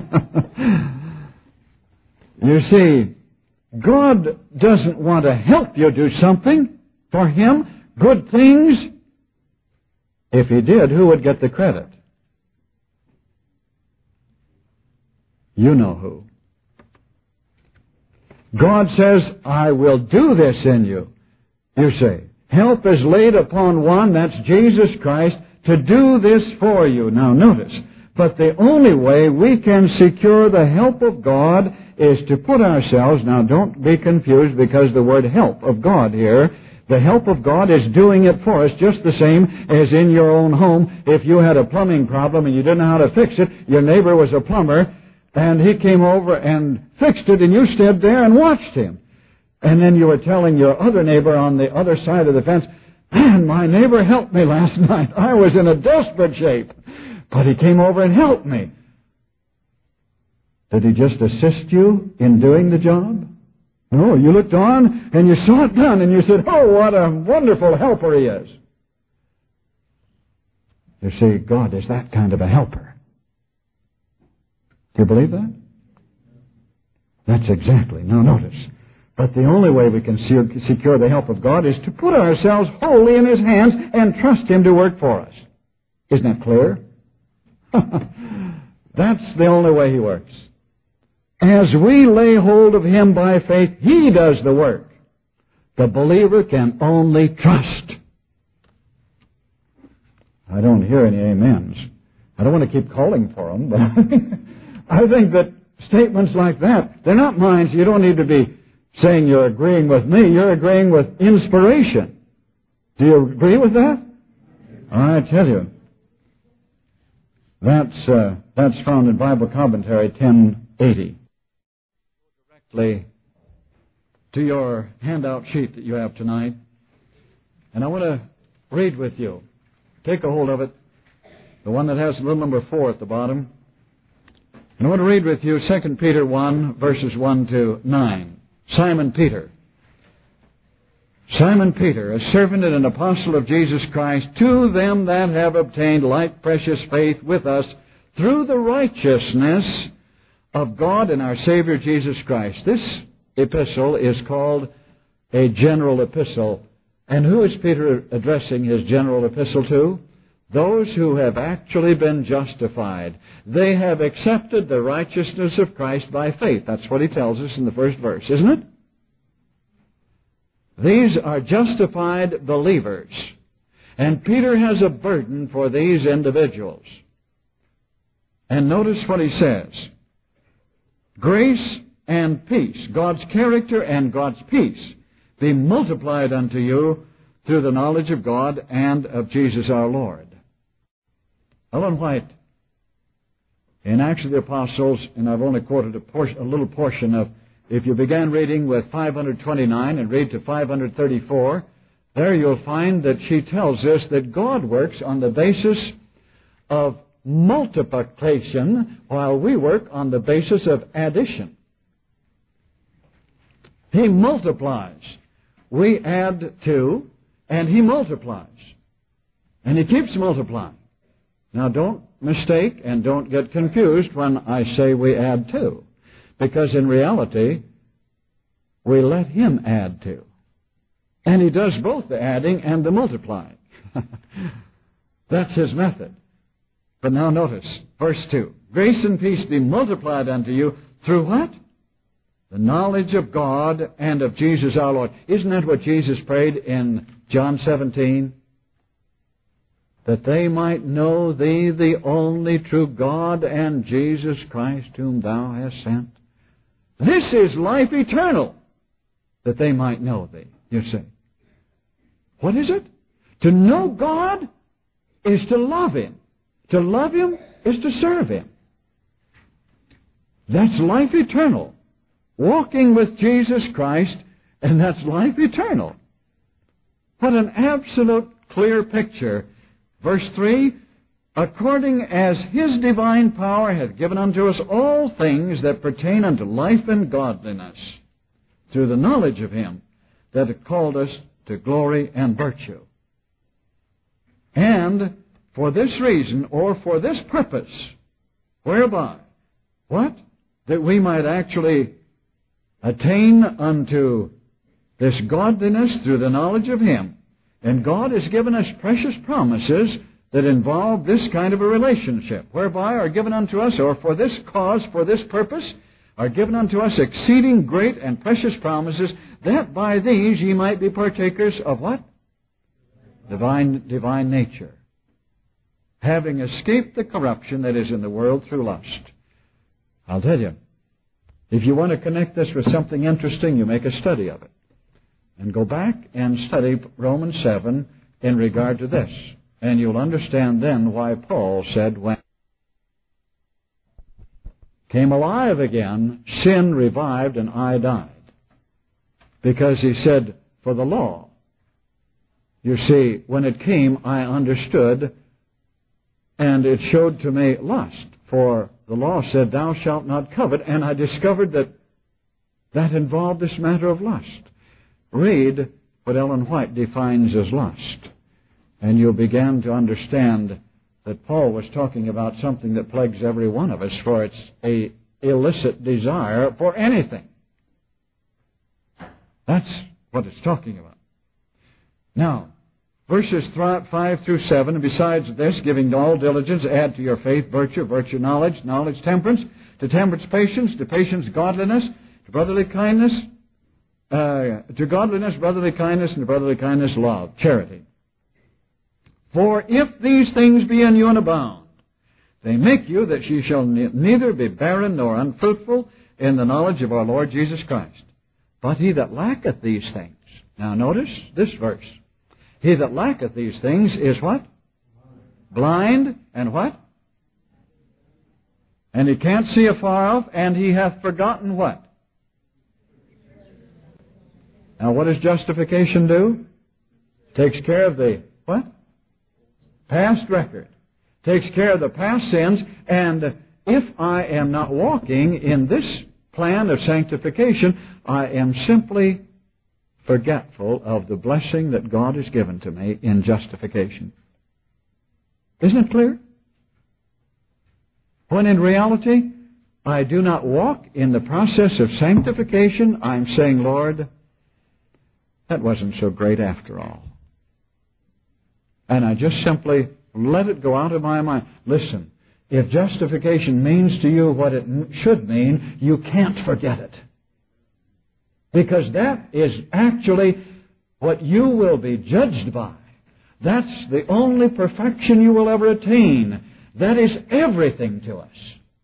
You see, God doesn't want to help you do something for Him, good things. If He did, who would get the credit? You know who. God says, "I will do this in you." You say, help is laid upon one, that's Jesus Christ, to do this for you. Now notice, but the only way we can secure the help of God is to put ourselves, now don't be confused because the word help of God here, the help of God is doing it for us just the same as in your own home. If you had a plumbing problem and you didn't know how to fix it, your neighbor was a plumber, and he came over and fixed it, and you stood there and watched him. And then you were telling your other neighbor on the other side of the fence, "Man, my neighbor helped me last night. I was in a desperate shape, but he came over and helped me." Did he just assist you in doing the job? No, you looked on and you saw it done, and you said, "Oh, what a wonderful helper he is." You see, God is that kind of a helper. Do you believe that? That's exactly. Now notice. But the only way we can secure the help of God is to put ourselves wholly in His hands and trust Him to work for us. Isn't that clear? That's the only way He works. As we lay hold of Him by faith, He does the work. The believer can only trust. I don't hear any amens. I don't want to keep calling for them, but I think that statements like that, they're not mine, so you don't need to be saying you're agreeing with me. You're agreeing with inspiration. Do you agree with that? I tell you. That's found in Bible Commentary 1080. Directly to your handout sheet that you have tonight. And I want to read with you. Take a hold of it. The one that has little number 4 at the bottom. And I want to read with you 2 Peter 1, verses 1 to 9. Simon Peter. Simon Peter, a servant and an apostle of Jesus Christ, to them that have obtained like precious faith with us through the righteousness of God and our Savior Jesus Christ. This epistle is called a general epistle. And who is Peter addressing his general epistle to? Those who have actually been justified. They have accepted the righteousness of Christ by faith. That's what he tells us in the first verse, isn't it? These are justified believers. And Peter has a burden for these individuals. And notice what he says. Grace and peace, God's character and God's peace, be multiplied unto you through the knowledge of God and of Jesus our Lord. Ellen White, in Acts of the Apostles, and I've only quoted a little portion of, if you began reading with 529 and read to 534, there you'll find that she tells us that God works on the basis of multiplication while we work on the basis of addition. He multiplies. We add to, and He multiplies. And He keeps multiplying. Now don't mistake and don't get confused when I say we add to. Because in reality, we let Him add to. And He does both the adding and the multiplying. That's His method. But now notice, verse 2. Grace and peace be multiplied unto you through what? The knowledge of God and of Jesus our Lord. Isn't that what Jesus prayed in John 17? That they might know Thee, the only true God, and Jesus Christ whom Thou hast sent. This is life eternal, that they might know Thee, you see. What is it? To know God is to love Him. To love Him is to serve Him. That's life eternal. Walking with Jesus Christ, and that's life eternal. What an absolute clear picture. Verse 3, according as His divine power hath given unto us all things that pertain unto life and godliness, through the knowledge of Him that hath called us to glory and virtue. And for this reason, or for this purpose, whereby, what? That we might actually attain unto this godliness through the knowledge of Him. And God has given us precious promises that involve this kind of a relationship, whereby are given unto us, or for this cause, for this purpose, are given unto us exceeding great and precious promises, that by these ye might be partakers of what? Divine nature. Having escaped the corruption that is in the world through lust. I'll tell you, if you want to connect this with something interesting, you make a study of it. And go back and study Romans 7 in regard to this. And you'll understand then why Paul said, when came alive again, sin revived and I died. Because he said, for the law. You see, when it came, I understood, and it showed to me lust. For the law said, thou shalt not covet, and I discovered that that involved this matter of lust. Read what Ellen White defines as lust, and you'll begin to understand that Paul was talking about something that plagues every one of us, for it's a illicit desire for anything. That's what it's talking about. Now, verses 5 through 7, and besides this, giving all diligence, add to your faith virtue, virtue knowledge, knowledge temperance, to temperance patience, to patience godliness, to brotherly kindness, to godliness brotherly kindness, and to brotherly kindness love, charity. For if these things be in you and abound, they make you that ye shall neither be barren nor unfruitful in the knowledge of our Lord Jesus Christ. But he that lacketh these things. Now notice this verse. He that lacketh these things is what? Blind, and what? And he can't see afar off, and he hath forgotten what? Now what does justification do? Takes care of the what? Past record. Takes care of the past sins, and if I am not walking in this plan of sanctification, I am simply forgetful of the blessing that God has given to me in justification. Isn't it clear? When in reality, I do not walk in the process of sanctification, I'm saying, Lord, that wasn't so great after all. And I just simply let it go out of my mind. Listen, if justification means to you what it should mean, you can't forget it. Because that is actually what you will be judged by. That's the only perfection you will ever attain. That is everything to us.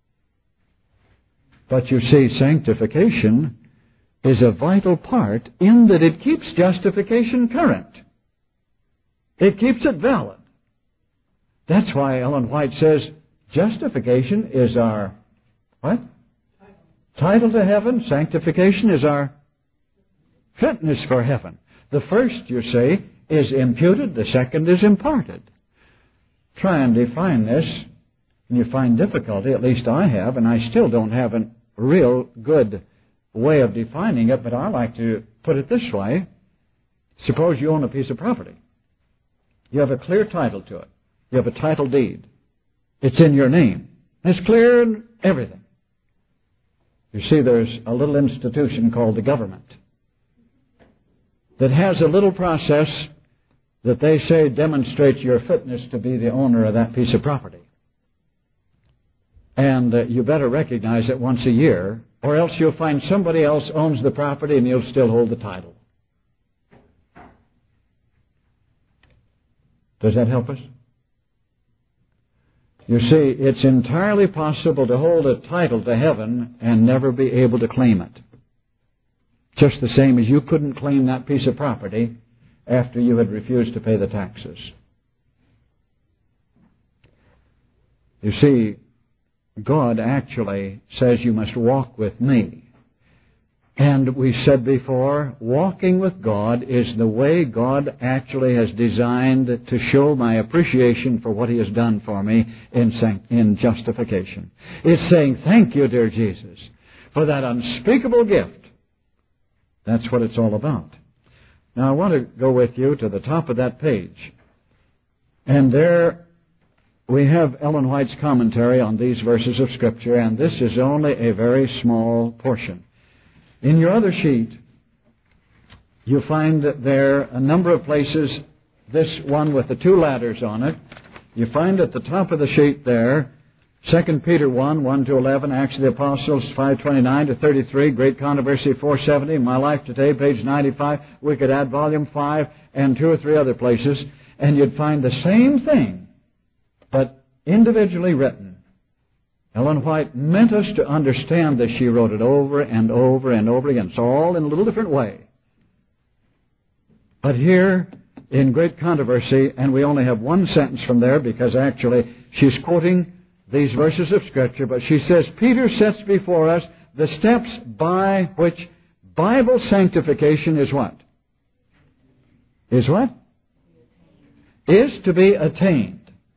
But you see, sanctification is a vital part in that it keeps justification current. It keeps it valid. That's why Ellen White says justification is our what? Title to heaven. Sanctification is our fitness for heaven. The first, you say, is imputed. The second is imparted. Try and define this, and you find difficulty. At least I have, and I still don't have a real good way of defining it, but I like to put it this way. Suppose you own a piece of property. You have a clear title to it. You have a title deed. It's in your name. It's clear in everything. You see, there's a little institution called the government. that has a little process that they say demonstrates your fitness to be the owner of that piece of property. And you better recognize it once a year, or else you'll find somebody else owns the property and you'll still hold the title. Does that help us? You see, it's entirely possible to hold a title to heaven and never be able to claim it. Just the same as you couldn't claim that piece of property after you had refused to pay the taxes. You see, God actually says you must walk with me. And we said before, walking with God is the way God actually has designed to show my appreciation for what He has done for me in justification. It's saying, thank you, dear Jesus, for that unspeakable gift. That's what it's all about. Now, I want to go with you to the top of that page. And there we have Ellen White's commentary on these verses of Scripture, and this is only a very small portion. In your other sheet, you find there a number of places, this one with the two ladders on it. You find at the top of the sheet there, 2 Peter 1, 1 to 11, Acts of the Apostles 5:29 to 33, Great Controversy 470, My Life Today, page 95. We could add volume 5 and 2 or 3 other places, and you'd find the same thing, but individually written. Ellen White meant us to understand this. She wrote it over and over and over again. It's all in a little different way. But here in Great Controversy, and we only have one sentence from there because actually she's quoting these verses of Scripture, but she says, Peter sets before us the steps by which Bible sanctification is what? Is what? Is to be attained.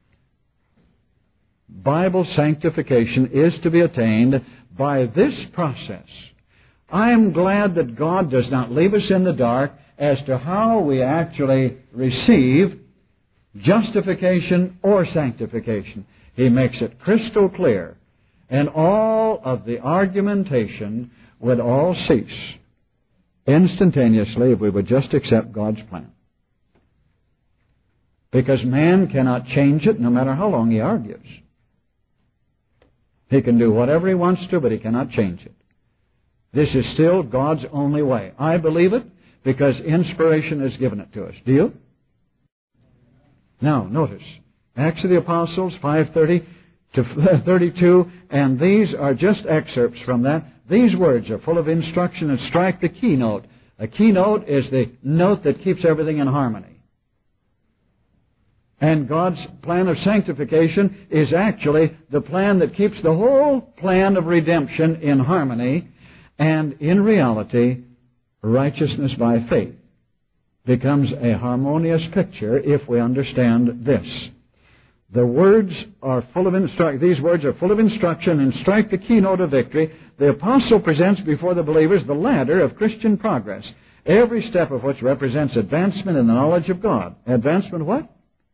Bible sanctification is to be attained by this process. I am glad that God does not leave us in the dark as to how we actually receive justification or sanctification. He makes it crystal clear, and all of the argumentation would all cease instantaneously if we would just accept God's plan. Because man cannot change it no matter how long he argues. He can do whatever he wants to, but he cannot change it. This is still God's only way. I believe it because inspiration has given it to us. Do you? Now, notice, Acts of the Apostles 5:30 to 32, and these are just excerpts from that. These words are full of instruction, and strike the keynote. A keynote is the note that keeps everything in harmony. And God's plan of sanctification is actually the plan that keeps the whole plan of redemption in harmony, and in reality, righteousness by faith becomes a harmonious picture if we understand this. The words are full of these words are full of instruction, and strike the keynote of victory. The apostle presents before the believers the ladder of Christian progress, every step of which represents advancement in the knowledge of God. Advancement what?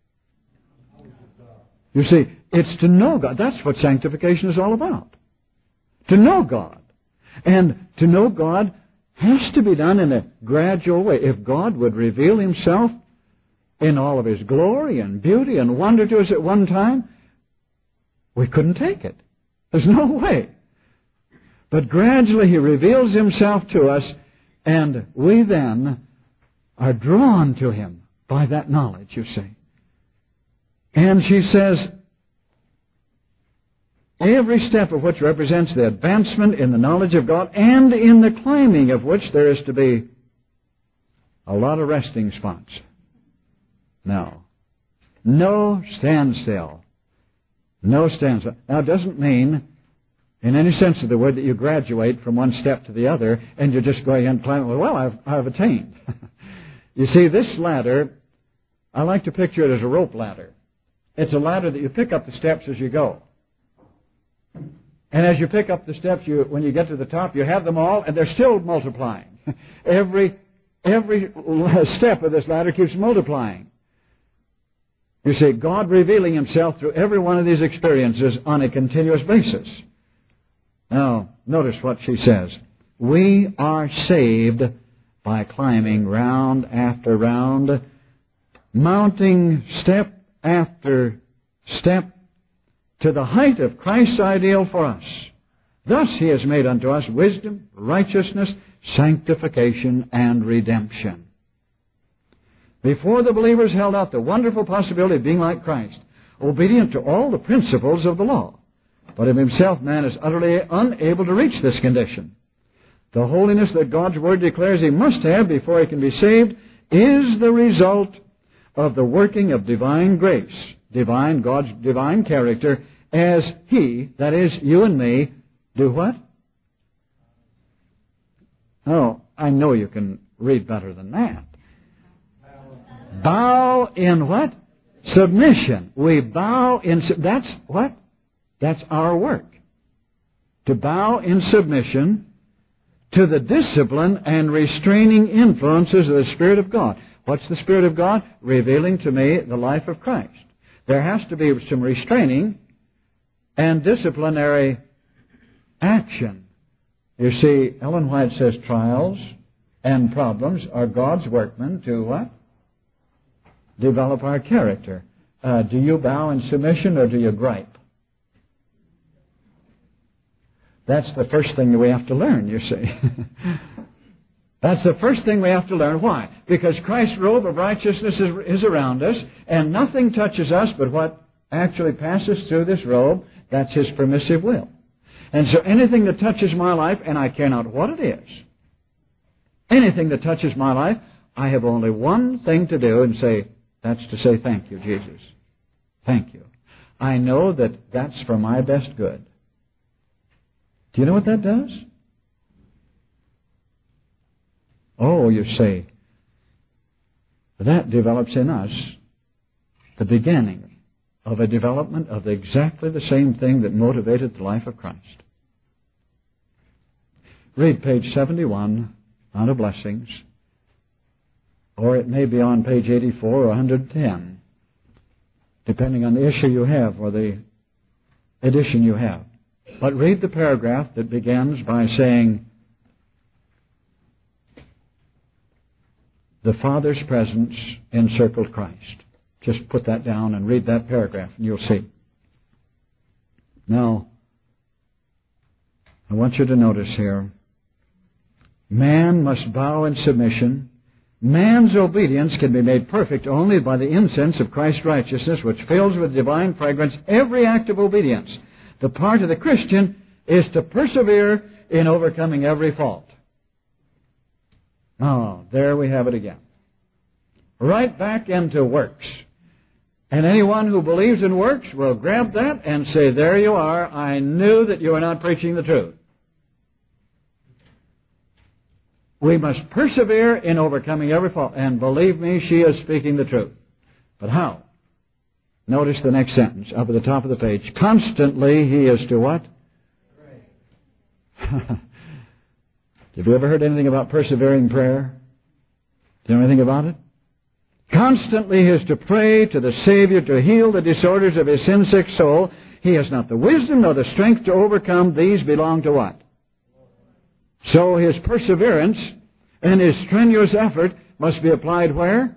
You see, it's to know God. That's what sanctification is all about. To know God. And to know God has to be done in a gradual way. If God would reveal Himself in all of His glory and beauty and wonder to us at one time, we couldn't take it. There's no way. But gradually He reveals Himself to us, and we then are drawn to Him by that knowledge, you see. And she says, every step of which represents the advancement in the knowledge of God, and in the climbing of which there is to be a lot of resting spots. Now, no standstill. No standstill. Now, it doesn't mean, in any sense of the word, that you graduate from one step to the other and you're just going and climbing. Well, I've attained. You see, this ladder, I like to picture it as a rope ladder. It's a ladder that you pick up the steps as you go. And as you pick up the steps, when you get to the top, you have them all, and they're still multiplying. Every step of this ladder keeps multiplying. You see, God revealing Himself through every one of these experiences on a continuous basis. Now, notice what she says. We are saved by climbing round after round, mounting step after step to the height of Christ's ideal for us. Thus He has made unto us wisdom, righteousness, sanctification, and redemption. Before the believers held out the wonderful possibility of being like Christ, obedient to all the principles of the law. But of himself man is utterly unable to reach this condition. The holiness that God's Word declares he must have before he can be saved is the result of the working of divine grace, God's divine character, as He, that is, you and me, do what? Oh, I know you can read better than that. Bow in what? Submission. We bow in... That's what? That's our work. To bow in submission to the discipline and restraining influences of the Spirit of God. What's the Spirit of God? Revealing to me the life of Christ. There has to be some restraining and disciplinary action. You see, Ellen White says trials and problems are God's workmen to what? Develop our character. Do you bow in submission or do you gripe? That's the first thing that we have to learn, you see. That's the first thing we have to learn. Why? Because Christ's robe of righteousness is around us, and nothing touches us but what actually passes through this robe. That's His permissive will. And so anything that touches my life, and I care not what it is, anything that touches my life, I have only one thing to do, and that's to say, thank you, Jesus. Thank you. I know that that's for my best good. Do you know what that does? Oh, you say, that develops in us the beginning of a development of exactly the same thing that motivated the life of Christ. Read page 71, Mount of Blessings, or it may be on page 84 or 110, depending on the issue you have or the edition you have. But read the paragraph that begins by saying, the Father's presence encircled Christ. Just put that down and read that paragraph, and you'll see. Now, I want you to notice here, man must bow in submission. Man's obedience can be made perfect only by the incense of Christ's righteousness, which fills with divine fragrance every act of obedience. The part of the Christian is to persevere in overcoming every fault. Oh, there we have it again. Right back into works. And anyone who believes in works will grab that and say, there you are, I knew that you are not preaching the truth. We must persevere in overcoming every fault. And believe me, she is speaking the truth. But how? Notice the next sentence up at the top of the page. Constantly he is to what? Pray. Have you ever heard anything about persevering prayer? Do you know anything about it? Constantly he is to pray to the Savior to heal the disorders of his sin-sick soul. He has not the wisdom nor the strength to overcome. These belong to what? So his perseverance and his strenuous effort must be applied where?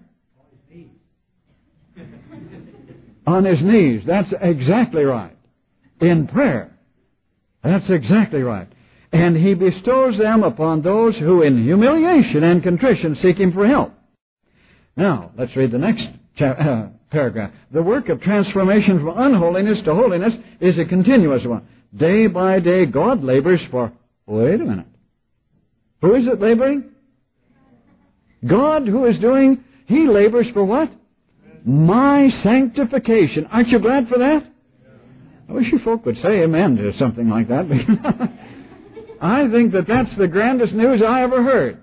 On his knees. That's exactly right. In prayer. That's exactly right. And he bestows them upon those who in humiliation and contrition seek him for help. Now, let's read the next paragraph. The work of transformation from unholiness to holiness is a continuous one. Day by day, God labors for... Wait a minute. Who is it laboring? God, who is doing... He labors for what? My sanctification. Aren't you glad for that? I wish you folk would say amen to something like that. I think that that's the grandest news I ever heard.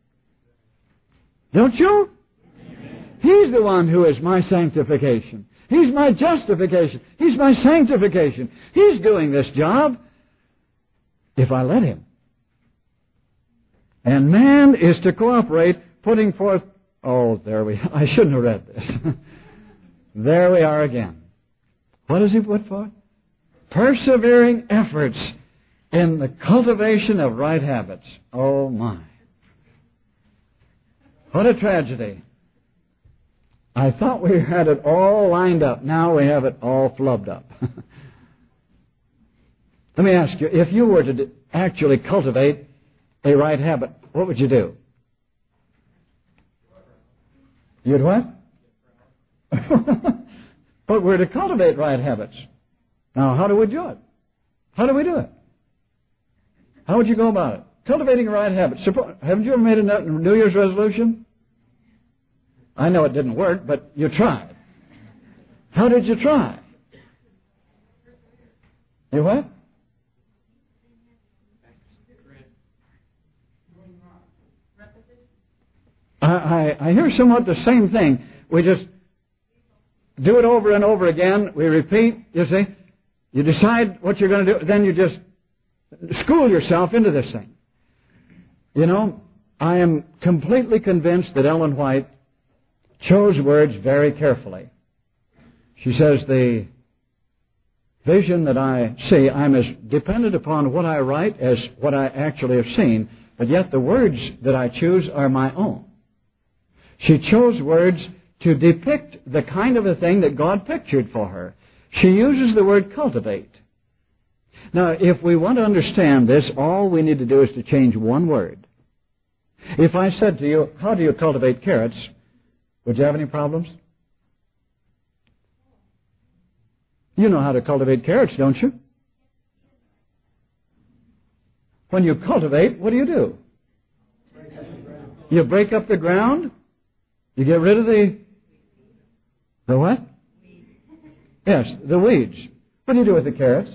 Don't you? He's the one who is my sanctification. He's my justification. He's my sanctification. He's doing this job if I let him. And man is to cooperate, putting forth... Oh, I shouldn't have read this. There we are again. What does he put forth? Persevering efforts in the cultivation of right habits. Oh, my. What a tragedy. I thought we had it all lined up. Now we have it all flubbed up. Let me ask you, if you were to actually cultivate a right habit, what would you do? You'd what? But we're to cultivate right habits. Now, how do we do it? How do we do it? How would you go about it? Cultivating a right habit. Haven't you ever made a New Year's resolution? I know it didn't work, but you tried. How did you try? You what? I hear somewhat the same thing. We just do it over and over again. We repeat, you see. You decide what you're going to do, then you just school yourself into this thing. You know, I am completely convinced that Ellen White chose words very carefully. She says, the vision that I see, I'm as dependent upon what I write as what I actually have seen, but yet the words that I choose are my own. She chose words to depict the kind of a thing that God pictured for her. She uses the word cultivate. Now, if we want to understand this, all we need to do is to change one word. If I said to you, how do you cultivate carrots? Would you have any problems? You know how to cultivate carrots, don't you? When you cultivate, what do? You break up the ground? You get rid of the what? Yes, the weeds. What do you do with the carrots?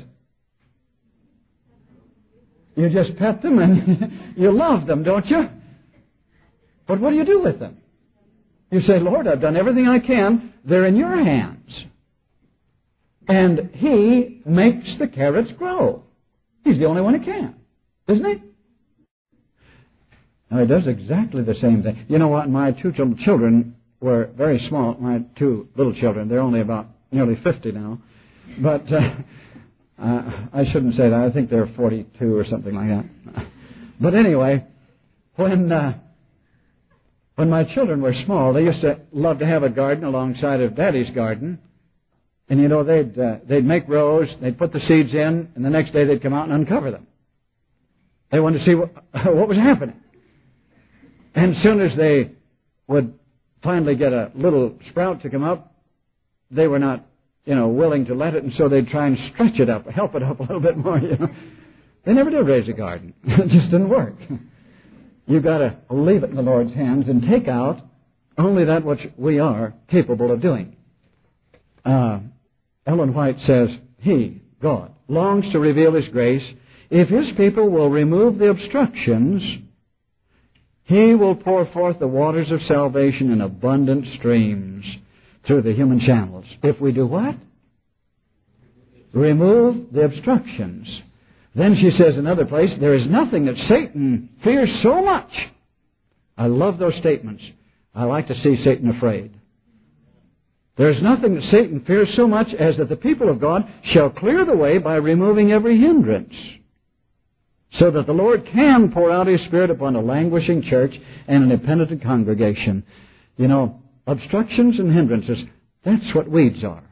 You just pet them and you love them, don't you? But what do you do with them? You say, Lord, I've done everything I can. They're in your hands. And He makes the carrots grow. He's the only one who can, isn't He? Now, He does exactly the same thing. You know what? My two children were very small. My two little children, they're only about nearly 50 now. But I shouldn't say that. I think they're 42 or something like that. But anyway, when my children were small, they used to love to have a garden alongside of Daddy's garden. And, you know, they'd make rows, they'd put the seeds in, and the next day they'd come out and uncover them. They wanted to see what was happening. And as soon as they would finally get a little sprout to come up, they were not, willing to let it, and so they'd try and stretch it up, help it up a little bit more, They never did raise a garden. It just didn't work. You've got to leave it in the Lord's hands and take out only that which we are capable of doing. Ellen White says, He, God, longs to reveal His grace. If His people will remove the obstructions, He will pour forth the waters of salvation in abundant streams through the human channels. If we do what? Remove the obstructions. Then she says in another place, there is nothing that Satan fears so much. I love those statements. I like to see Satan afraid. There is nothing that Satan fears so much as that the people of God shall clear the way by removing every hindrance, so that the Lord can pour out His Spirit upon a languishing church and an impenitent congregation. Obstructions and hindrances, that's what weeds are.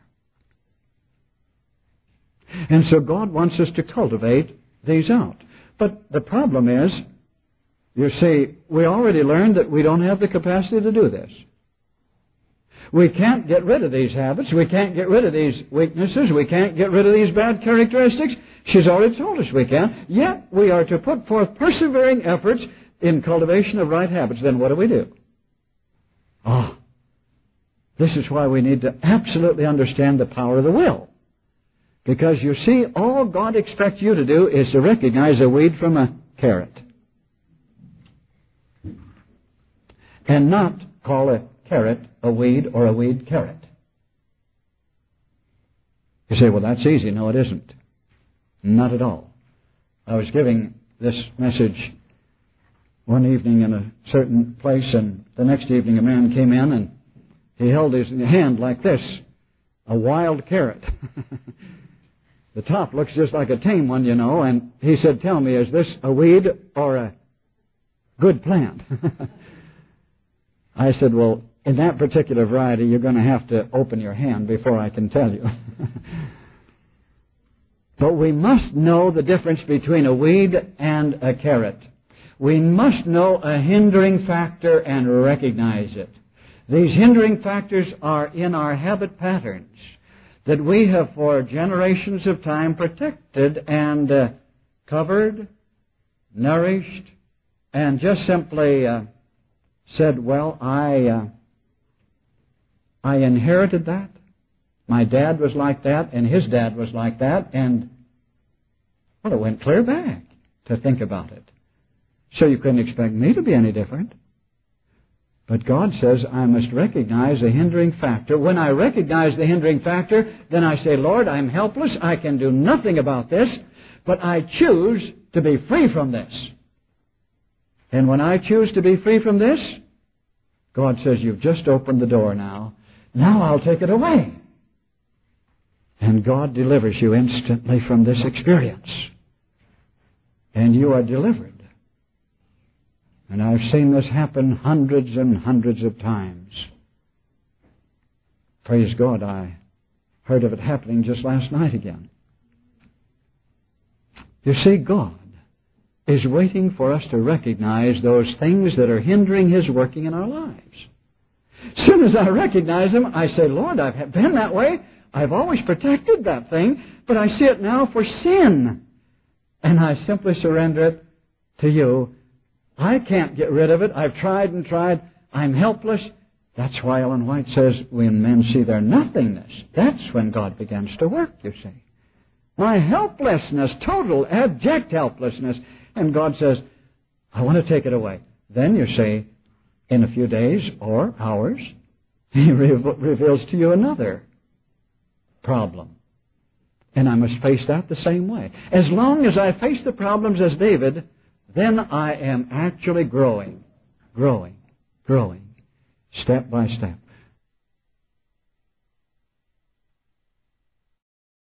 And so God wants us to cultivate these out. But the problem is, you see, we already learned that we don't have the capacity to do this. We can't get rid of these habits. We can't get rid of these weaknesses. We can't get rid of these bad characteristics. She's already told us we can. Yet we are to put forth persevering efforts in cultivation of right habits. Then what do? This is why we need to absolutely understand the power of the will. Because you see, all God expects you to do is to recognize a weed from a carrot. And not call a carrot a weed or a weed carrot. You say, well, that's easy. No, it isn't. Not at all. I was giving this message one evening in a certain place, and the next evening a man came in and he held his hand like this, a wild carrot. The top looks just like a tame one, and he said, tell me, is this a weed or a good plant? I said, well, in that particular variety, you're going to have to open your hand before I can tell you. But we must know the difference between a weed and a carrot. We must know a hindering factor and recognize it. These hindering factors are in our habit patterns that we have for generations of time protected and covered, nourished, and just simply said, well, I inherited that. My dad was like that, and his dad was like that, and, well, it went clear back to think about it. So you couldn't expect me to be any different. But God says I must recognize a hindering factor. When I recognize the hindering factor, then I say, Lord, I'm helpless. I can do nothing about this, but I choose to be free from this. And when I choose to be free from this, God says, you've just opened the door now. Now I'll take it away. And God delivers you instantly from this experience. And you are delivered. And I've seen this happen hundreds and hundreds of times. Praise God, I heard of it happening just last night again. You see, God is waiting for us to recognize those things that are hindering His working in our lives. As soon as I recognize them, I say, Lord, I've been that way. I've always protected that thing, but I see it now for sin. And I simply surrender it to you. I can't get rid of it. I've tried and tried. I'm helpless. That's why Ellen White says, when men see their nothingness, that's when God begins to work, you see. My helplessness, total, abject helplessness. And God says, I want to take it away. Then you see, in a few days or hours, He reveals to you another problem. And I must face that the same way. As long as I face the problems as David, then I am actually growing, step by step.